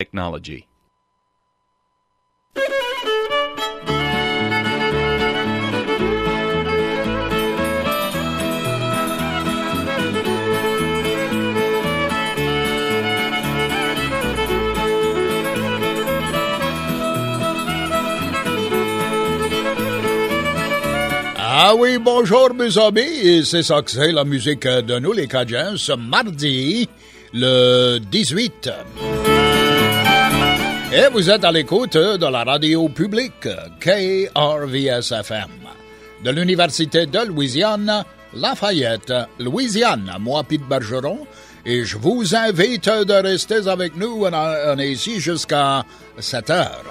technology. Ah oui, bonjour mes amis, et c'est ça que c'est la musique de nous les Cajuns ce mardi, le 18. Et vous êtes à l'écoute de la radio publique KRVS-FM de l'Université de Louisiane, Lafayette, Louisiane. Moi, Pete Bergeron, et je vous invite de rester avec nous. On est ici jusqu'à 7 heures.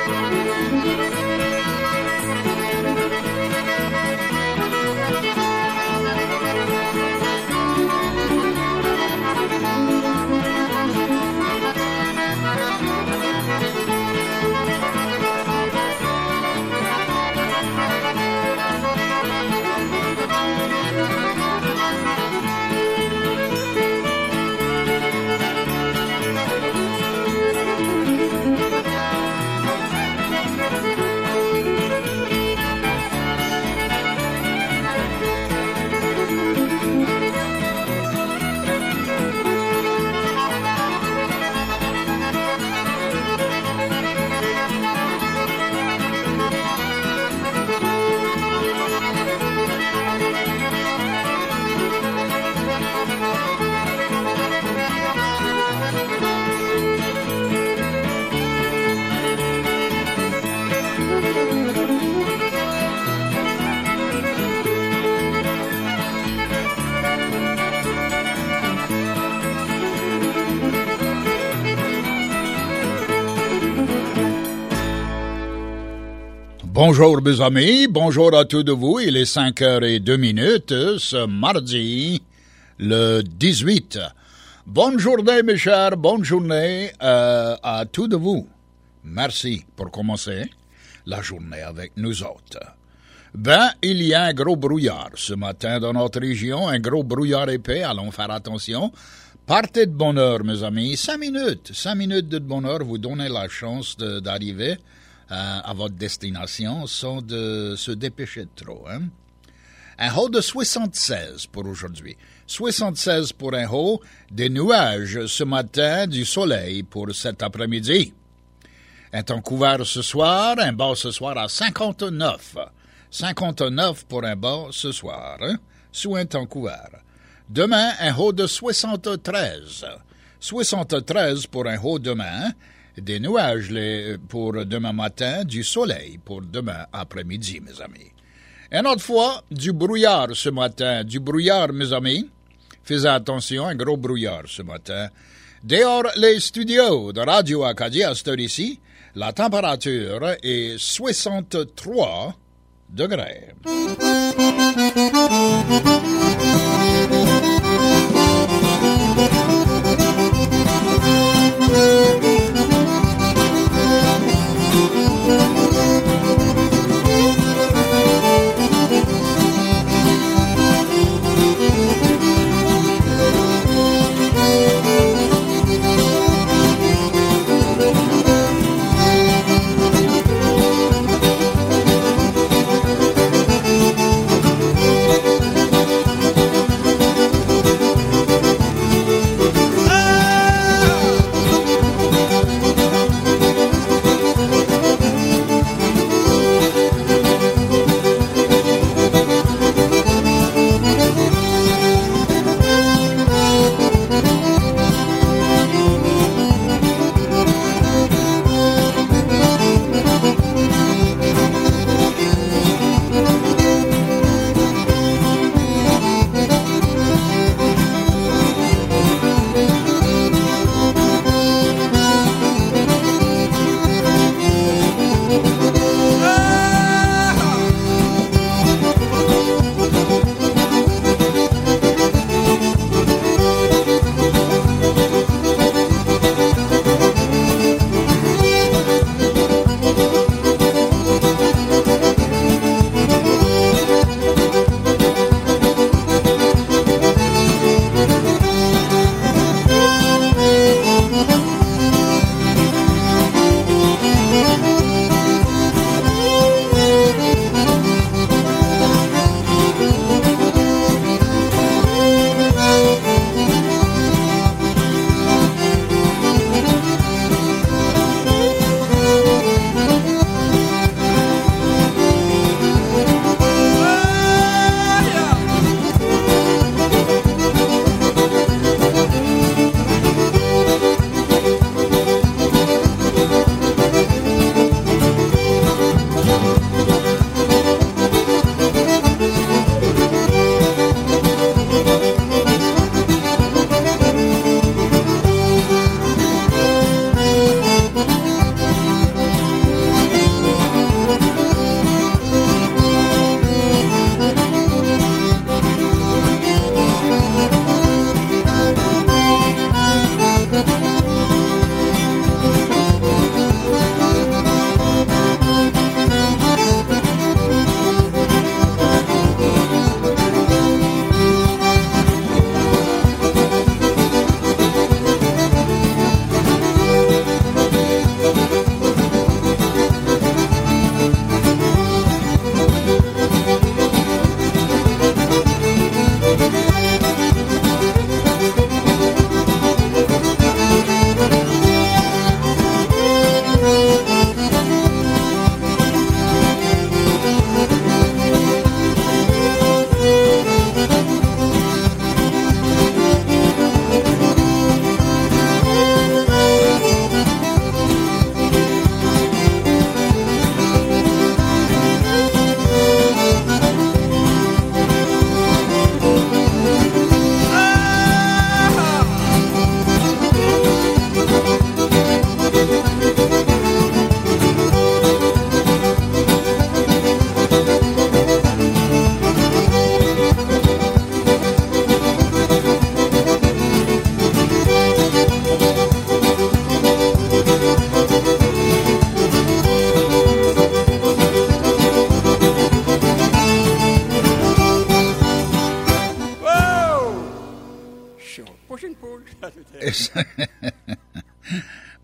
Bonjour mes amis, bonjour à tous de vous, il est 5h02 ce mardi, le 18. Bonne journée mes chers, bonne journée à tous de vous. Merci pour commencer la journée avec nous autres. Il y a un gros brouillard ce matin dans notre région, un gros brouillard épais, allons faire attention. Partez de bonne heure mes amis, 5 minutes de bonne heure vous donnez la chance d'arriver à votre destination sans de se dépêcher de trop. Hein? Un haut de 76 pour aujourd'hui. 76 pour un haut, des nuages ce matin, du soleil pour cet après-midi. Un temps couvert ce soir, un bas ce soir à 59. 59 pour un bas ce soir, hein? Sous un temps couvert. Demain, un haut de 73. 73 pour un haut demain. Des nuages pour demain matin, du soleil pour demain après-midi, mes amis. Une autre fois, du brouillard ce matin. Du brouillard, mes amis. Faites attention, un gros brouillard ce matin. Dehors les studios de Radio Acadie à cette heure ici, la température est 63 degrés.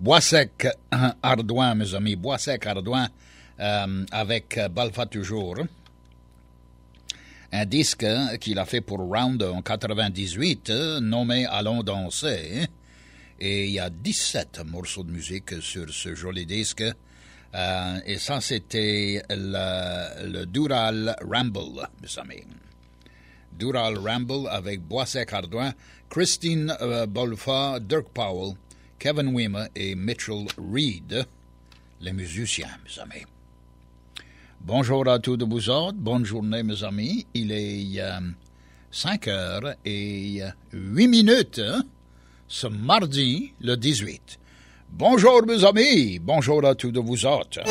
Boissec Ardouin, mes amis. Boissec Ardouin avec Balfa Toujours. Un disque qu'il a fait pour Round en 98, nommé Allons danser. Et il y a 17 morceaux de musique sur ce joli disque. Et ça, c'était le Dural Ramble, mes amis. Dural Ramble avec Boissec Ardouin, Christine Bolfa, Dirk Powell, Kevin Wimmer et Mitchell Reed, les musiciens, mes amis. Bonjour à tous de vous autres, bonne journée, mes amis. Il est 5h08, ce mardi, le 18. Bonjour, mes amis, bonjour à tous de vous autres.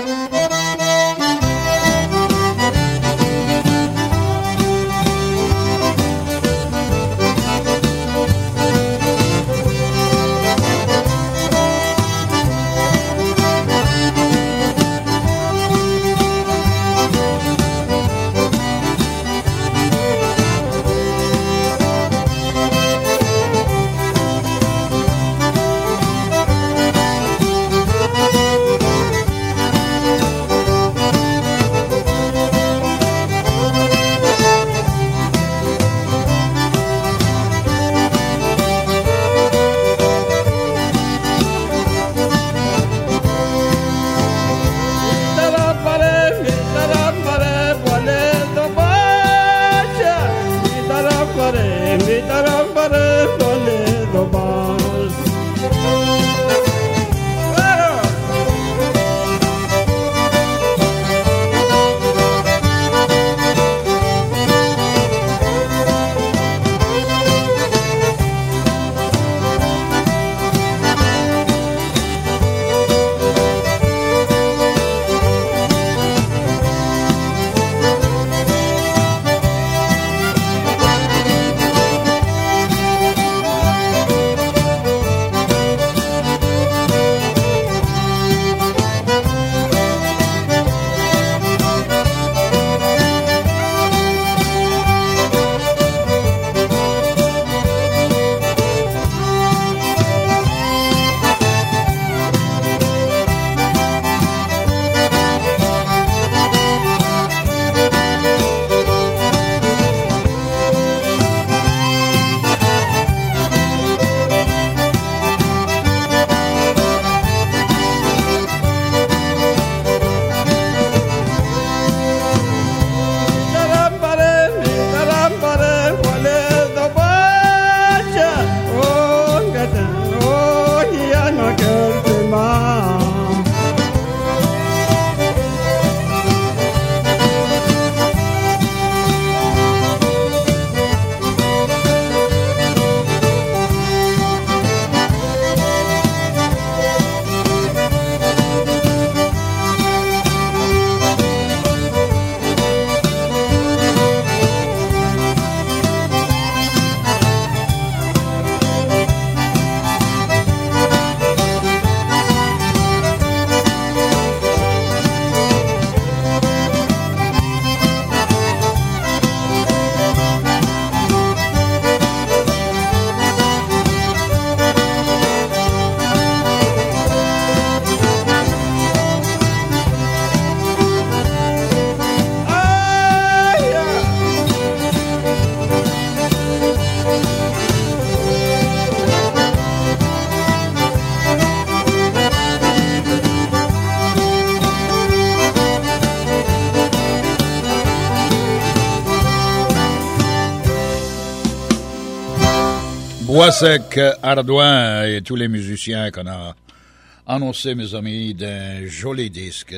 Boissec Ardouin et tous les musiciens qu'on a annoncé, mes amis, d'un joli disque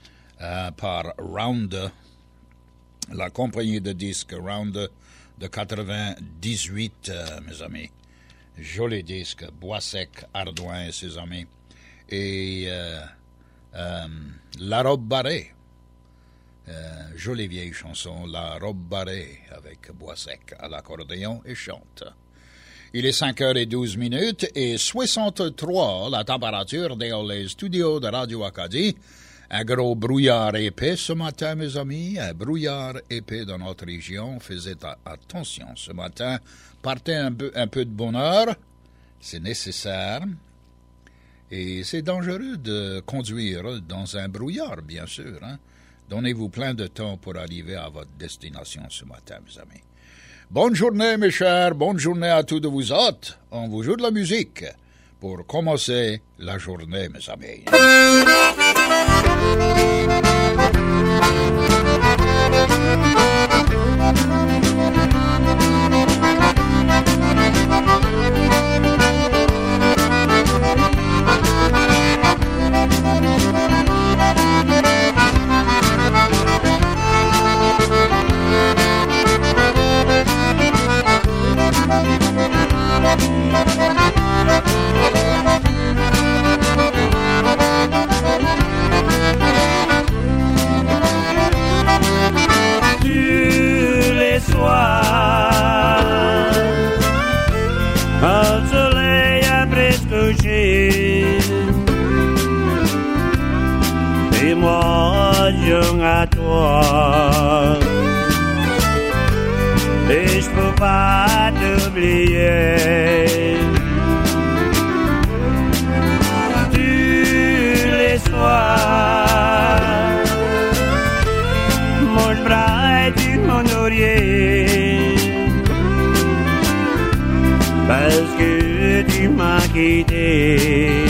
par Round, la compagnie de disques Round de 98, mes amis. Joli disque, Boissec Ardouin et ses amis. Et La Robe Barrée, jolie vieille chanson, La Robe Barrée, avec Boissec à l'accordéon et chante. Il est 5h12 et 63 la température dans les studios de Radio Acadie. Un gros brouillard épais ce matin, mes amis. Un brouillard épais dans notre région. Faites attention ce matin. Partez un peu de bonne heure. C'est nécessaire. Et c'est dangereux de conduire dans un brouillard, bien sûr. Hein? Donnez-vous plein de temps pour arriver à votre destination ce matin, mes amis. Bonne journée, mes chers. Bonne journée à tous de vous autres. On vous joue de la musique pour commencer la journée, mes amis. Quand le soleil a presque couché, et moi je à toi, et je peux pas t'oublier. Tous les soirs, mon bras est mon oreiller, parce que tu m'as quitté,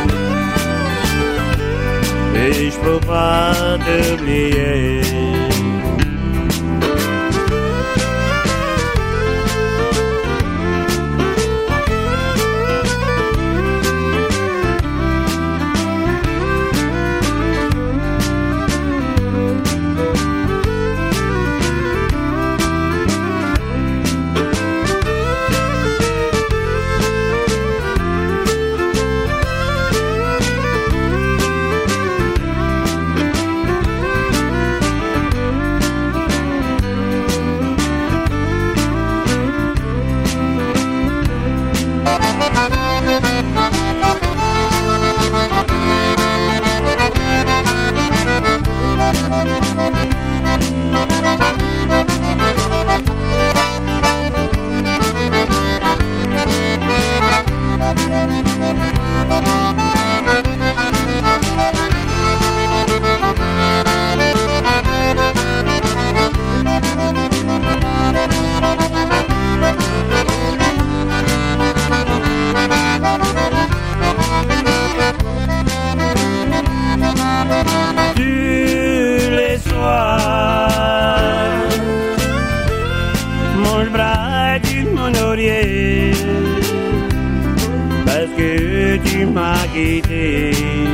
et je peux pas t'oublier. Parce que tu m'as quitté,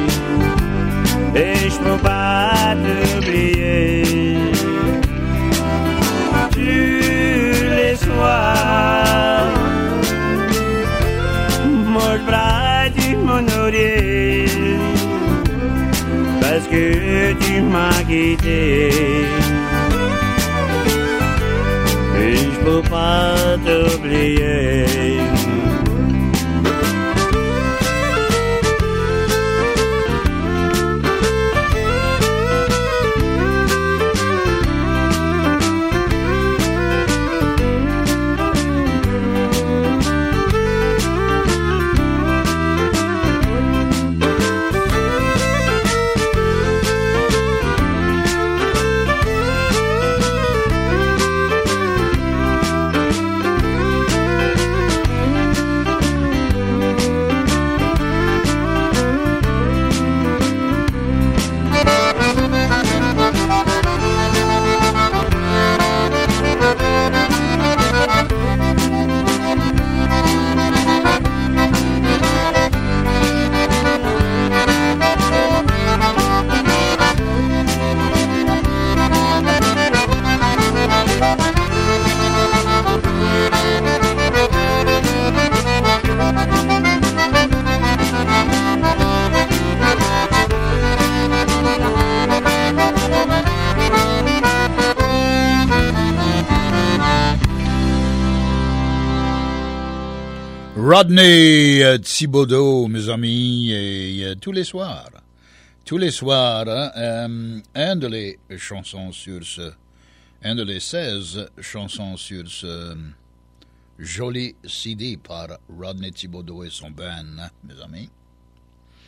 et je peux pas t'oublier. Tous les soirs, mon bras du mon oreiller, parce que tu m'as quitté, et je peux pas t'oublier. Rodney Thibodeau, mes amis, et tous les soirs, un de les chansons sur ce, un de les 16 chansons sur ce joli CD par Rodney Thibodeau et son band, mes amis.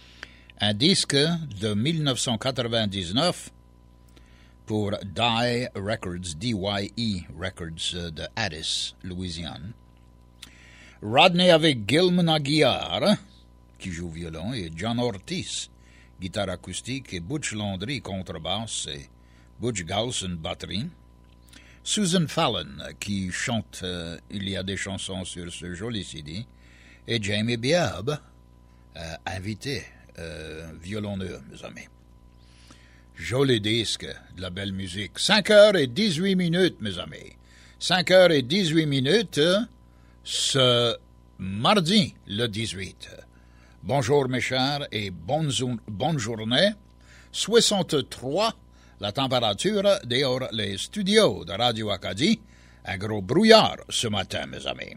un disque de 1999 pour Die Records, D-Y-E Records de Addis, Louisiane. Rodney avec Gilman Aguiar, qui joue violon, et John Ortiz, guitare acoustique, et Butch Landry, contrebasse, et Butch Galson, batterie. Susan Fallon, qui chante Il y a des chansons sur ce joli CD, et Jamie Biab, invité, violonneux, mes amis. Joli disque, de la belle musique. 5h18, mes amis. 5h18, ce mardi, le 18. Bonjour, mes chers, et bonne journée. 63, la température dehors les studios de Radio Acadie. Un gros brouillard ce matin, mes amis.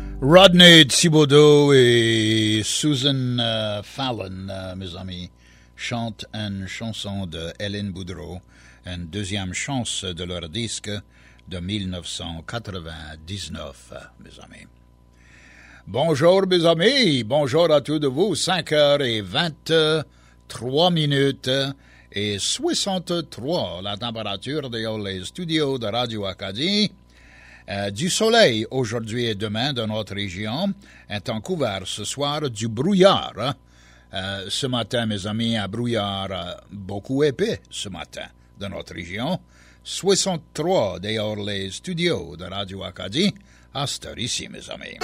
Rodney Thibodeau et Susan Fallon, mes amis, chante une chanson de Hélène Boudreau, une deuxième chance de leur disque de 1999, mes amis. Bonjour, mes amis. Bonjour à tous de vous. 5h23 et 63 la température dans les studios de Radio Acadie. Du soleil aujourd'hui et demain dans notre région. Un temps couvert ce soir, du brouillard. Ce matin, mes amis, un brouillard beaucoup épais ce matin dans notre région. 63 dehors les studios de Radio Acadie. À cette heure ici, mes amis.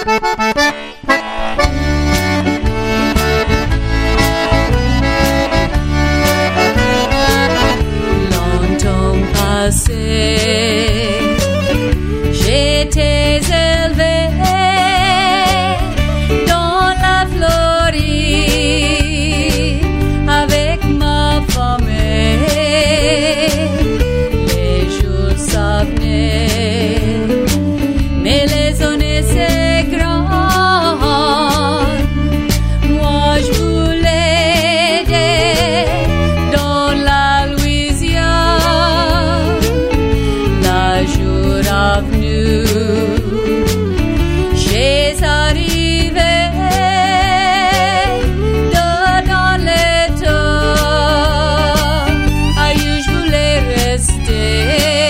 Longtemps passé, j'étais élevé dans la Floride avec ma famille. Les jours s'avenaient, mais les années c'est grand. Moi je voulais aller dans la Louisiane. La jour a venu, j'ai arrivé dans l'état. Aïe, je voulais rester.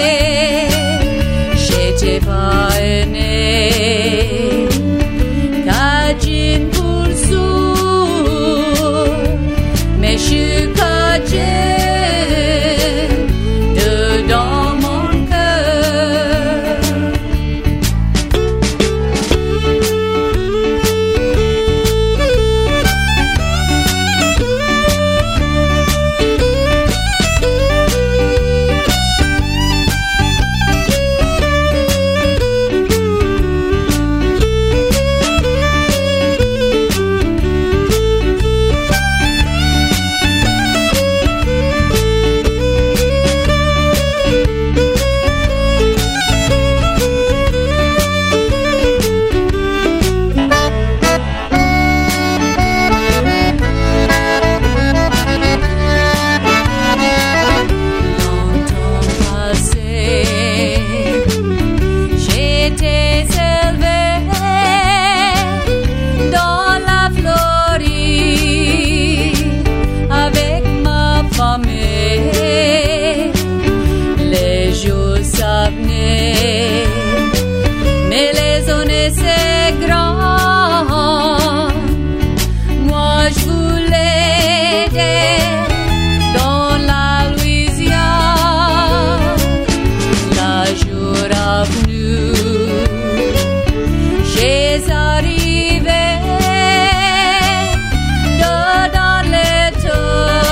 J'étais pas aîné, Cajun pour sourd, mais je suis Cajun dedans mon cœur. Longtemps passé, j'étais élevé dans la Floride avec ma famille. Les jours s'avenaient, mais les années c'est grand. Moi je voulais aller dans la Louisiane. La jour a venu, j'ai arrivé dans l'état.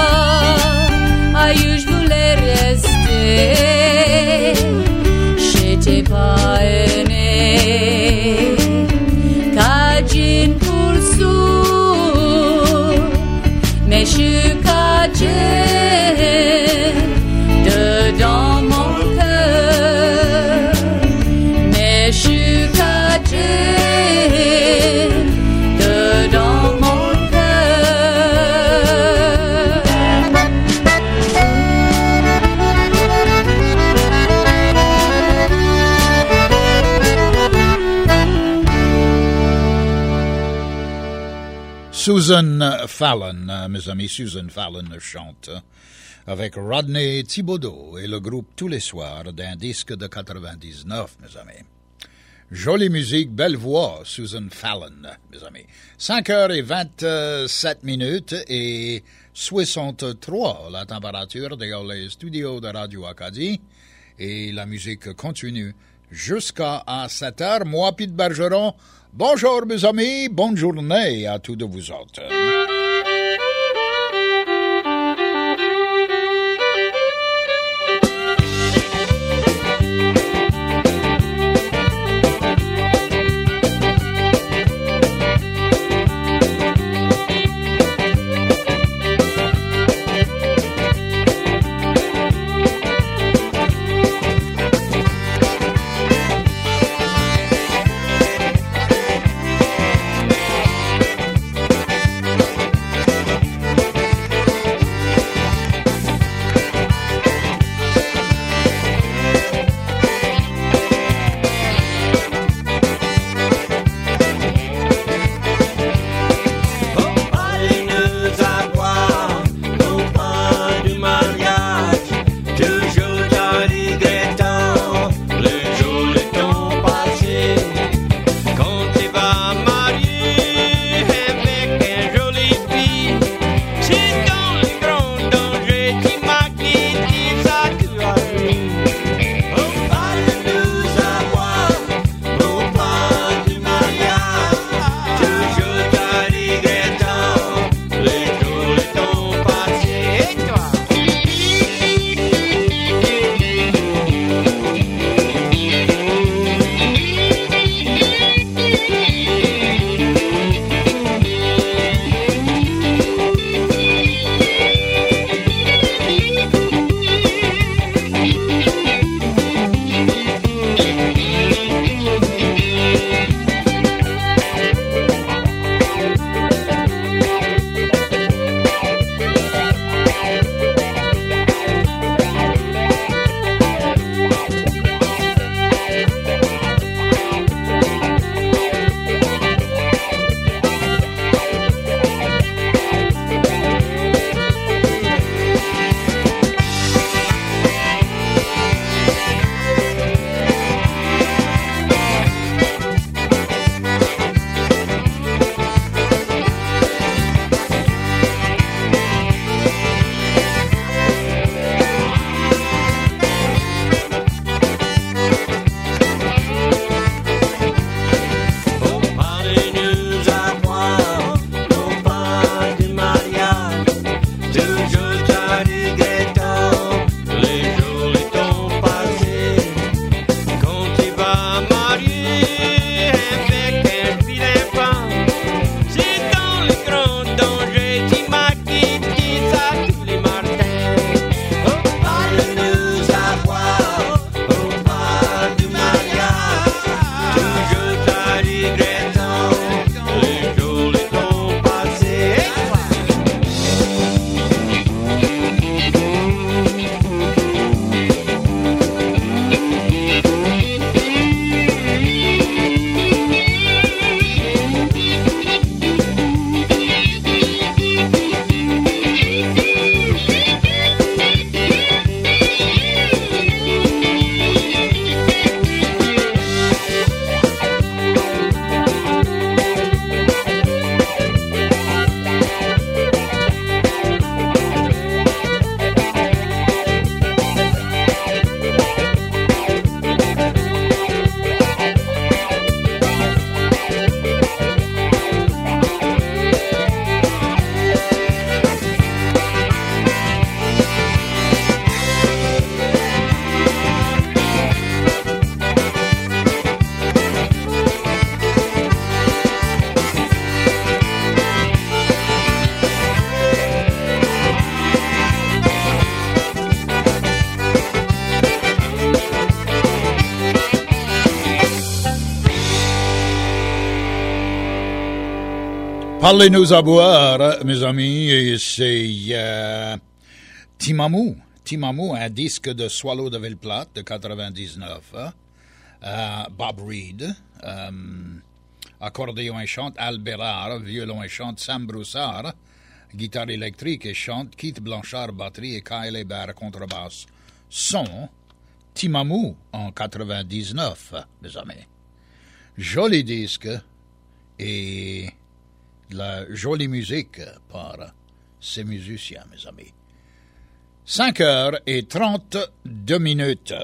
Aïe, je voulais rester. J'étais pas aîné, Cajun pour sourd, mais je suis Cajun dedans mon cœur. Mais je suis Cajun dedans mon cœur. Susan Fallon, mes amis, Susan Fallon chante avec Rodney Thibodeau et le groupe Tous les soirs d'un disque de 99, mes amis. Jolie musique, belle voix, Susan Fallon, mes amis. 5h27 et 63 la température dans les studios de Radio Acadie et la musique continue jusqu'à 7h. Moi, Pete Bergeron, bonjour mes amis, bonne journée à tous de vous autres. Parlez-nous à boire, mes amis, et c'est Timamou. Timamou, un disque de Swallow de Ville-Plate de 99. Bob Reed, accordéon et chante Al Bérard, violon et chante Sam Broussard, guitare électrique et chante Keith Blanchard, batterie et Kyle Hébert, contrebasse. Son, Timamou en 99, mes amis. Joli disque et de la jolie musique par ces musiciens, mes amis. 5h32.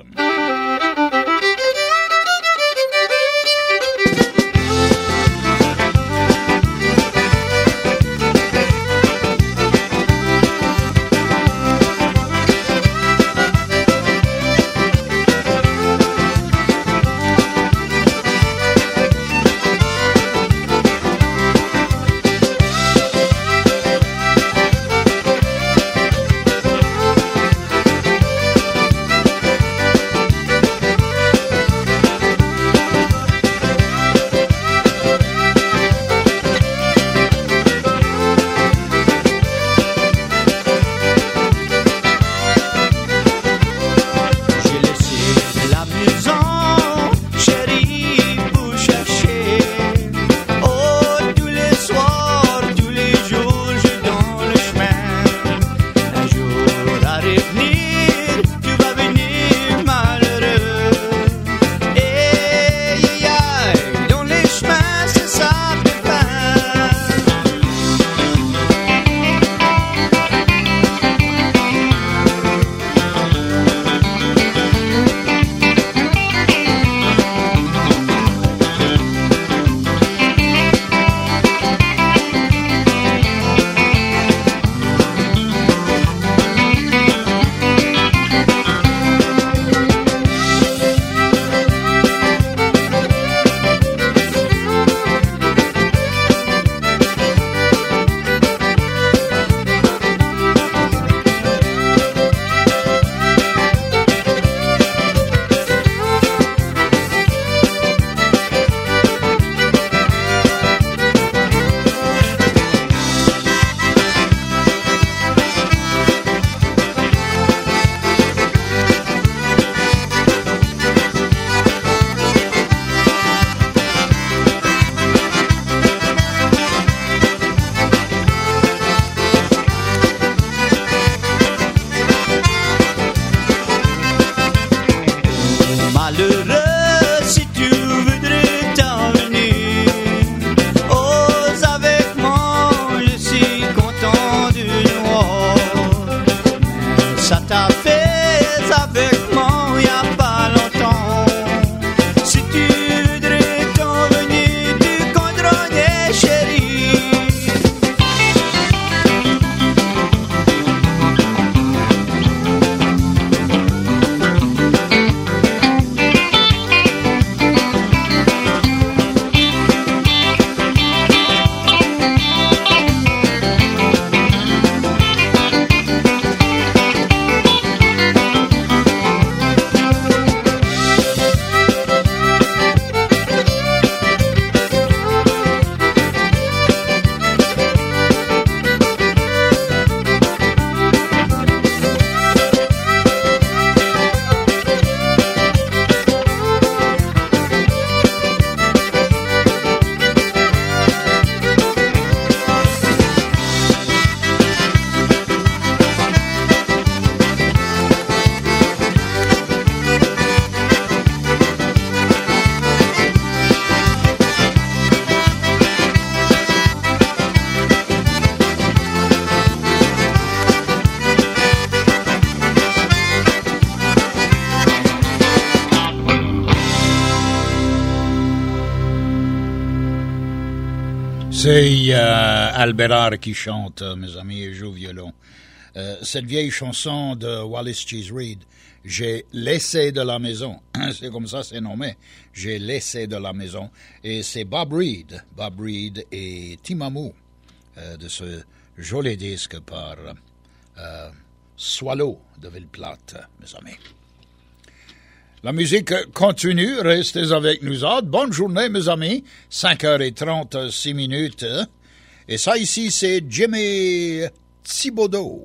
C'est Al Bérard qui chante, mes amis, et joue au violon. Cette vieille chanson de Wallace Cheese Reed, J'ai laissé de la maison, c'est comme ça c'est nommé, J'ai laissé de la maison, et c'est Bob Reed et Timamou de ce joli disque par Swallow de Ville-Plate, mes amis. La musique continue, restez avec nous autres. Bonne journée, mes amis. 5h36. Et ça ici, c'est Jimmy Thibodeau.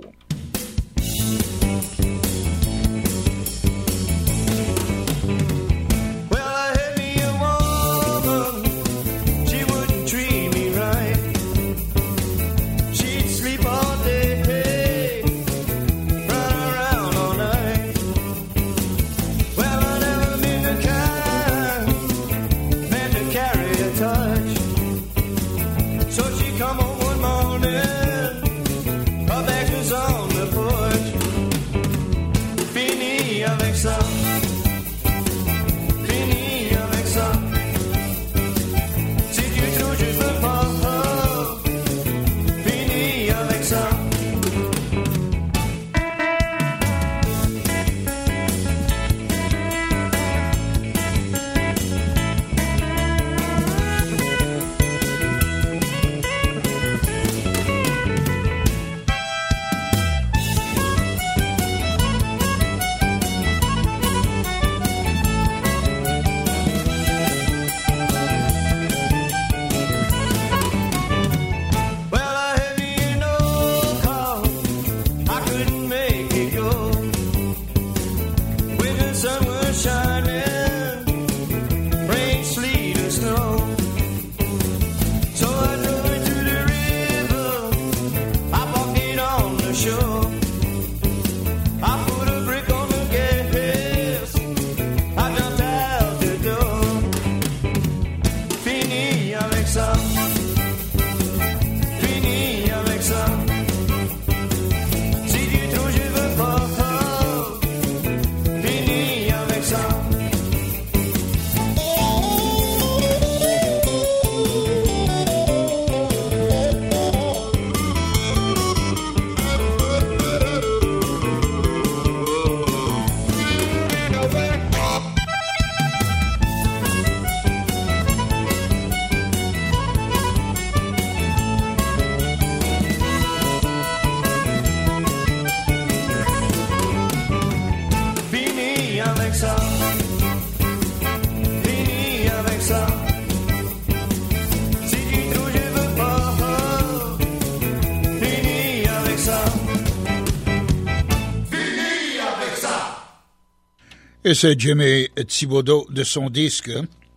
Et c'est Jimmy Thibodeau de son disque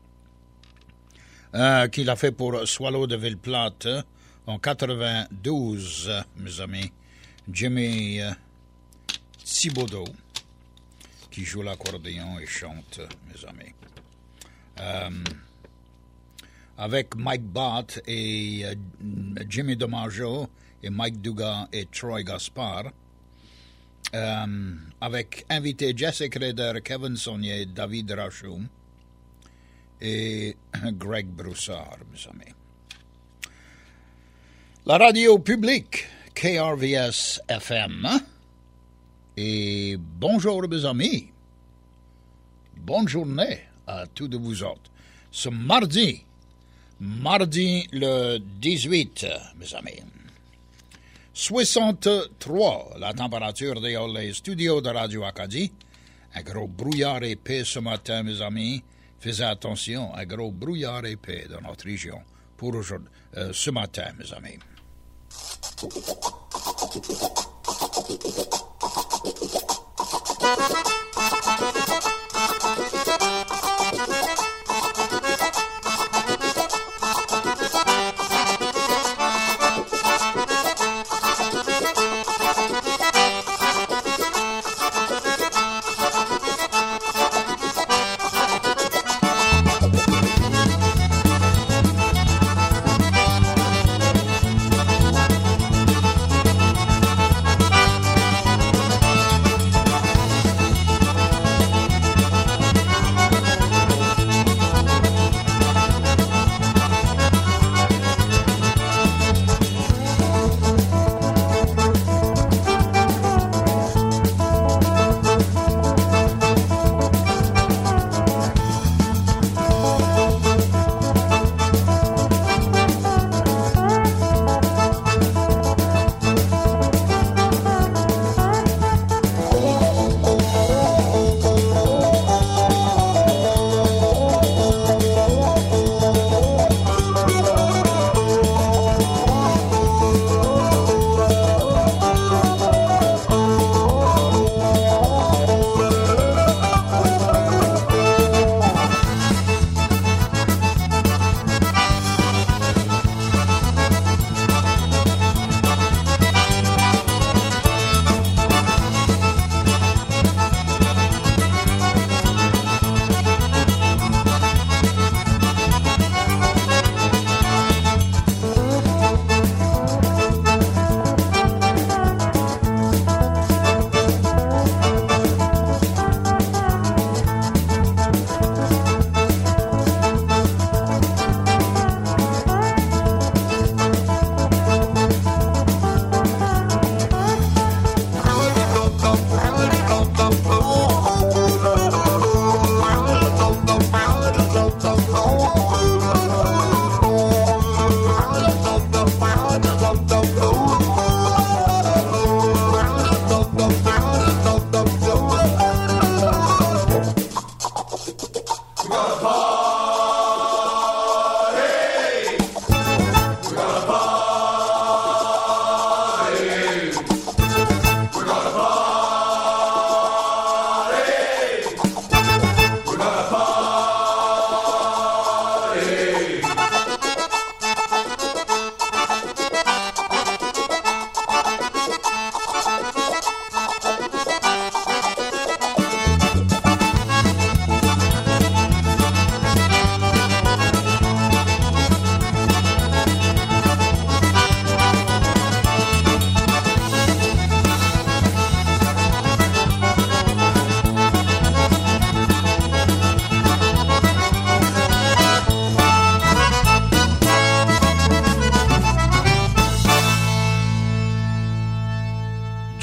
qu'il a fait pour Swallow de Ville-Plate en 92, mes amis. Jimmy Thibodeau qui joue l'accordéon et chante, mes amis. Avec Mike Bott et Jimmy DiMaggio et Mike Dugas et Troy Gaspard. Avec invité Jesse Crader, Kevin Saunier, David Rachoum et Greg Broussard, mes amis. La radio publique, KRVS FM. Et bonjour, mes amis. Bonne journée à tous de vous autres. Ce mardi le 18, mes amis. 63, la température dans les studios de Radio Acadie. Un gros brouillard épais ce matin, mes amis. Faites attention, un gros brouillard épais dans notre région pour aujourd'hui, ce matin, mes amis.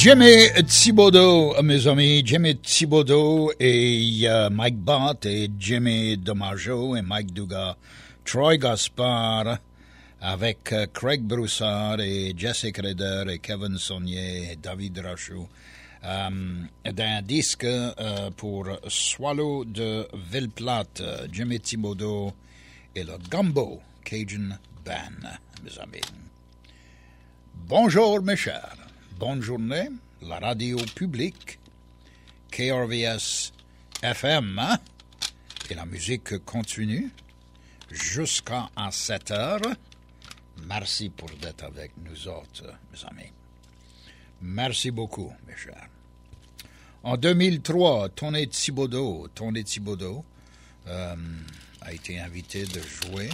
Jimmy Thibodeau, mes amis, Jimmy Thibodeau et Mike Bott et Jimmy DiMaggio et Mike Dugas, Troy Gaspard avec Craig Broussard et Jesse Crader et Kevin Saunier et David Rachou d'un disque pour Swallow de Ville-Plate, Jimmy Thibodeau et le Gumbo Cajun Band, mes amis. Bonjour mes chers. Bonne journée, la radio publique, KRVS FM, et la musique continue jusqu'à 7 heures. Merci pour d'être avec nous autres, mes amis. Merci beaucoup, mes chers. En 2003, Tony Thibodeau a été invité de jouer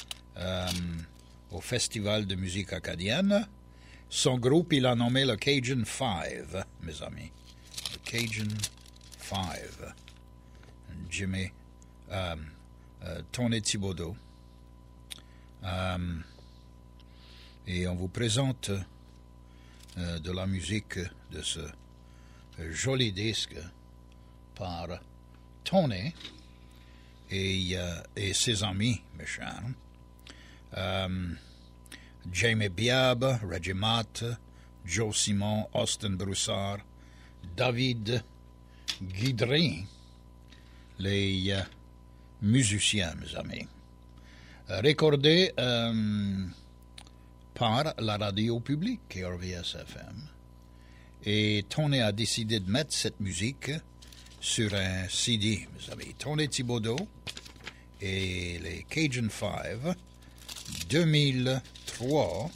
au Festival de musique acadienne. Son groupe, il a nommé le Cajun Five, mes amis. Le Cajun Five. Jimmy, Tony Thibodeau. Et on vous présente de la musique de ce joli disque par Tony et ses amis, mes chers. Jamie Biab, Reggie Matt, Joe Simon, Austin Broussard, David Guidry, les musiciens, mes amis. Recordés par la radio publique, KRVS FM. Et Tony a décidé de mettre cette musique sur un CD, mes amis. Tony Thibodeau et les Cajun Five, 2003,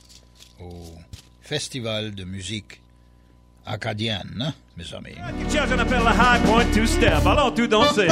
au Festival de musique acadienne, mes amis. Children appelle la high point two-step. Allons tout danser.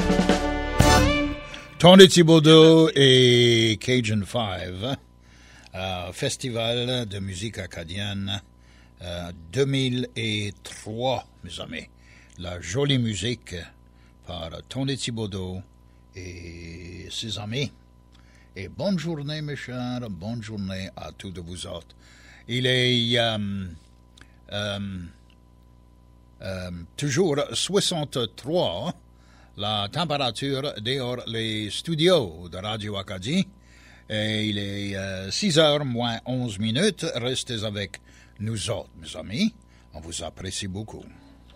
Tony Thibodeau et Cajun Five Festival de musique acadienne 2003, mes amis. La jolie musique par Tony Thibodeau et ses amis. Et bonne journée, mes chers, bonne journée à tous de vous autres. Il est toujours 63, la température dehors les studios de Radio Acadie. Et il est 6h moins 11 minutes. Restez avec nous autres, mes amis. On vous apprécie beaucoup.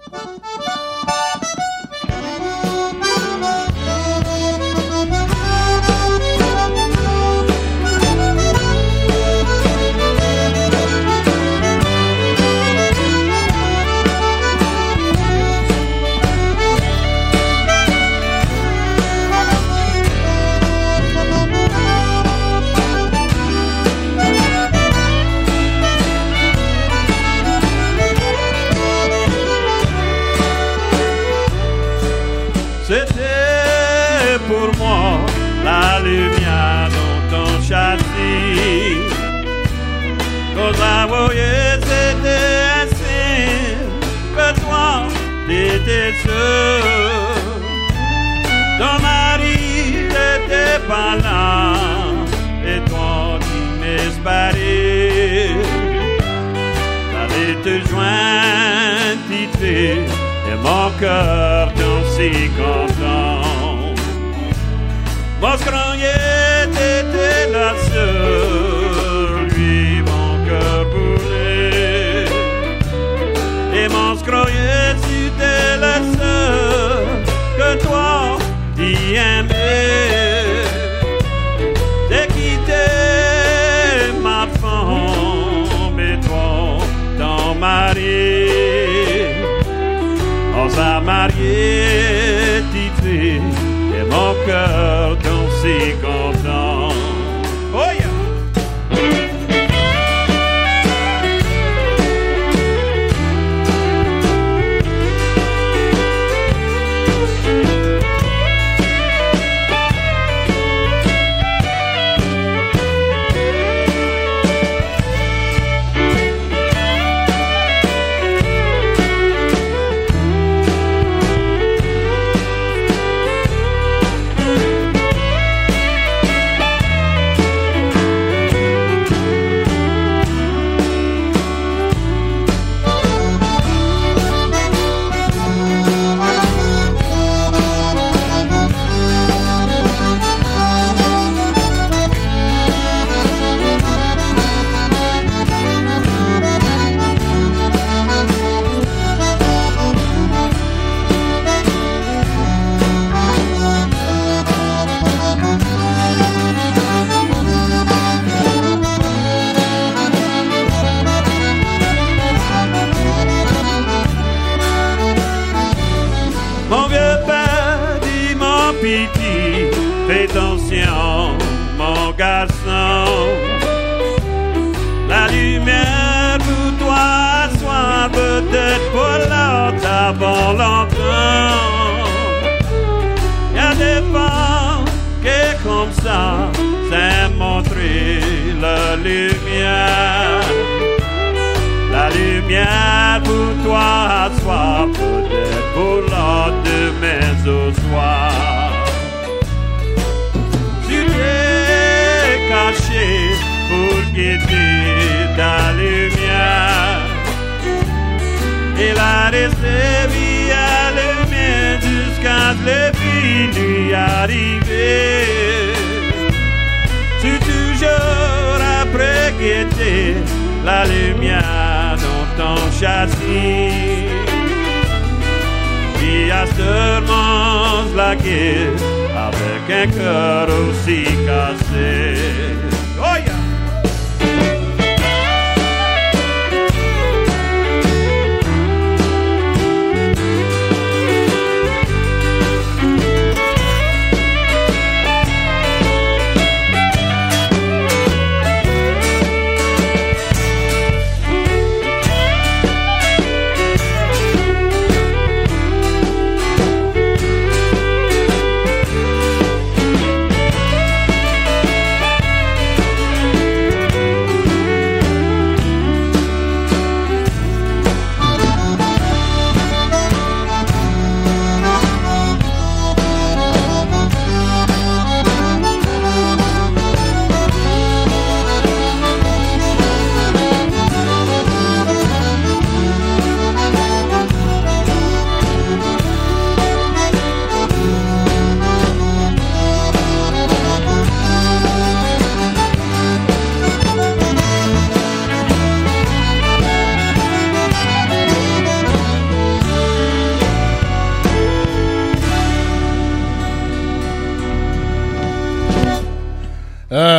C'était pour moi la lumière dans ton châssis. Quand la voyais, c'était un signe que toi, t'étais seul. Ton mari n'était pas là, et toi qui m'espérais. T'allais te joindre, petite fille, et mon cœur t'en si content. Moi je croyais t'étais la seule, lui mon cœur brûlait. Et moi je croyais c'était la seule que toi t'y aimais. T'es quitté ma femme et toi ton mari. On s'est marié, petite fille, et mon cœur donc si content. Oh yeah! Fais attention, mon garçon. La lumière pour toi soit peut-être pour l'autre avant longtemps. Y'a des femmes qui comme ça, c'est montrer la lumière. La lumière pour toi soit peut-être pour l'autre demain au soir. Caché pour guetter ta lumière. Il a resté via lumière jusqu'à le fini arriver. Tu toujours après guetter la lumière dans ton châssis. Qui a seulement la guerre avec un cœur aussi cassé. Oh yeah!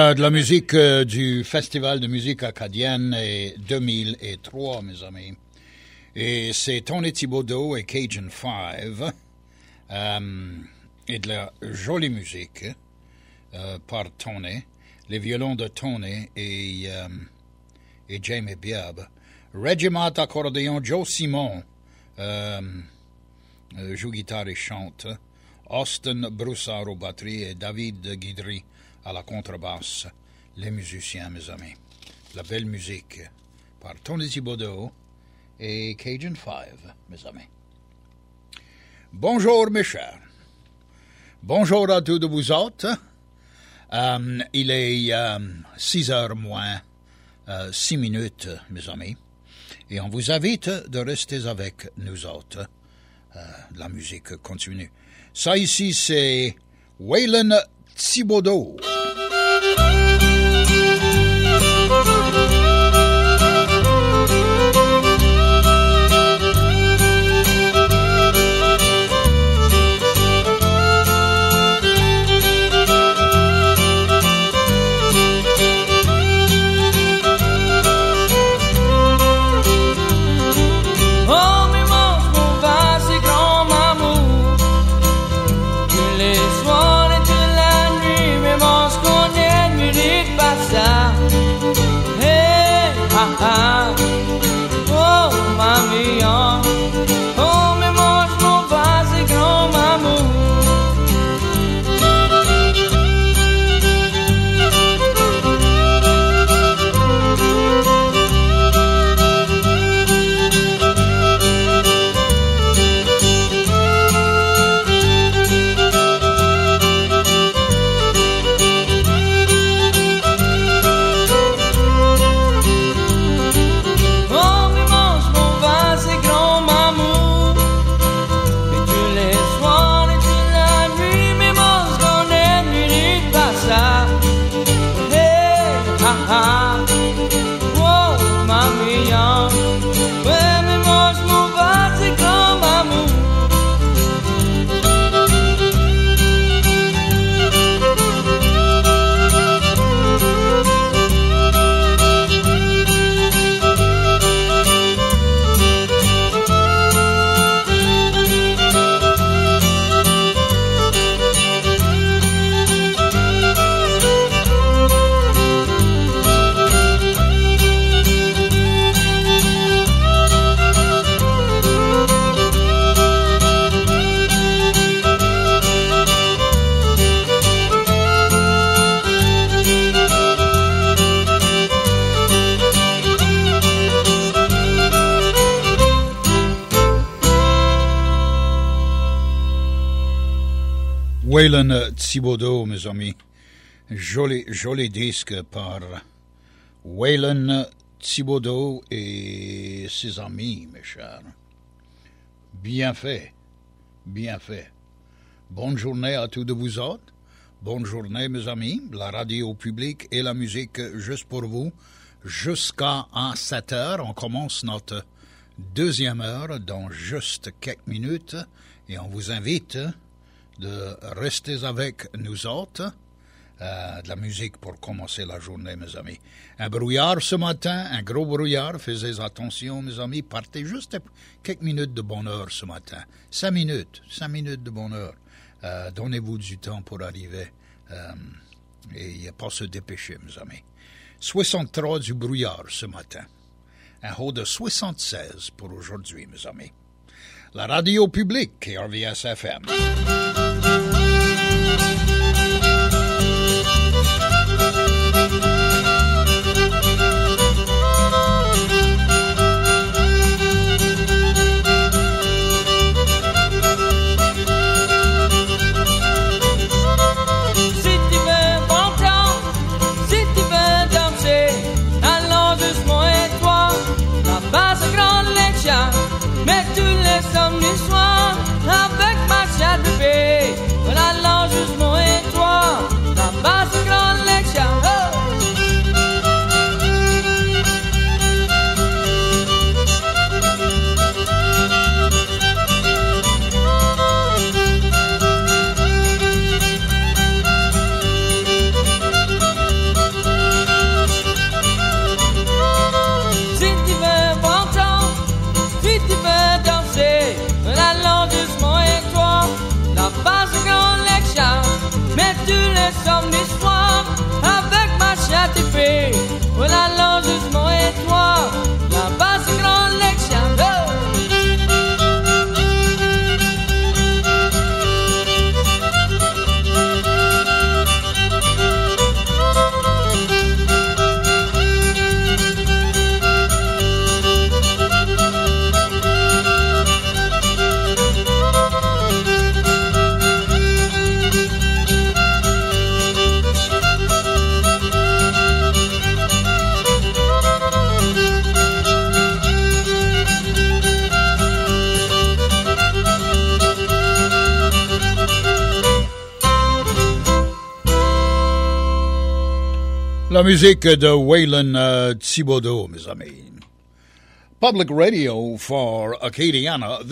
de la musique du Festival de musique acadienne 2003, mes amis. Et c'est Tony Thibodeau et Cajun 5, et de la jolie musique par Tony, les violons de Tony et Jamie Biab. Regiment accordéon, Joe Simon joue guitare et chante. Austin Broussard aux batteries et David Guidry à la contrebasse. Les musiciens, mes amis. La belle musique par Tony Thibodeau et Cajun 5, mes amis. Bonjour, mes chers. Bonjour à tous de vous autres. Il est 6 heures moins 6 minutes, mes amis. Et on vous invite de rester avec nous autres. La musique continue. Ça ici, c'est Waylon Thibodeau. Waylon Thibodeau, mes amis. Joli disque par Waylon Thibodeau et ses amis, mes chers. Bien fait. Bonne journée à tous de vous autres. Bonne journée, mes amis. La radio publique et la musique juste pour vous. Jusqu'à 7 heures, on commence notre deuxième heure dans juste quelques minutes. Et on vous invite de rester avec nous autres, de la musique pour commencer la journée, mes amis. Un brouillard ce matin, un gros brouillard, faites attention, mes amis, partez juste quelques minutes de bonheur ce matin. 5 minutes de bonheur. Donnez-vous du temps pour arriver et pas se dépêcher, mes amis. 63 du brouillard ce matin. Un haut de 76 pour aujourd'hui, mes amis. La radio publique, RVS FM. Mais tous les samedis soirs, avec ma chère bébé, on allons juste moi et toi, la base de grande lecture. la musique de Waylon Thibodeau, mes amis. Public Radio for Acadiana.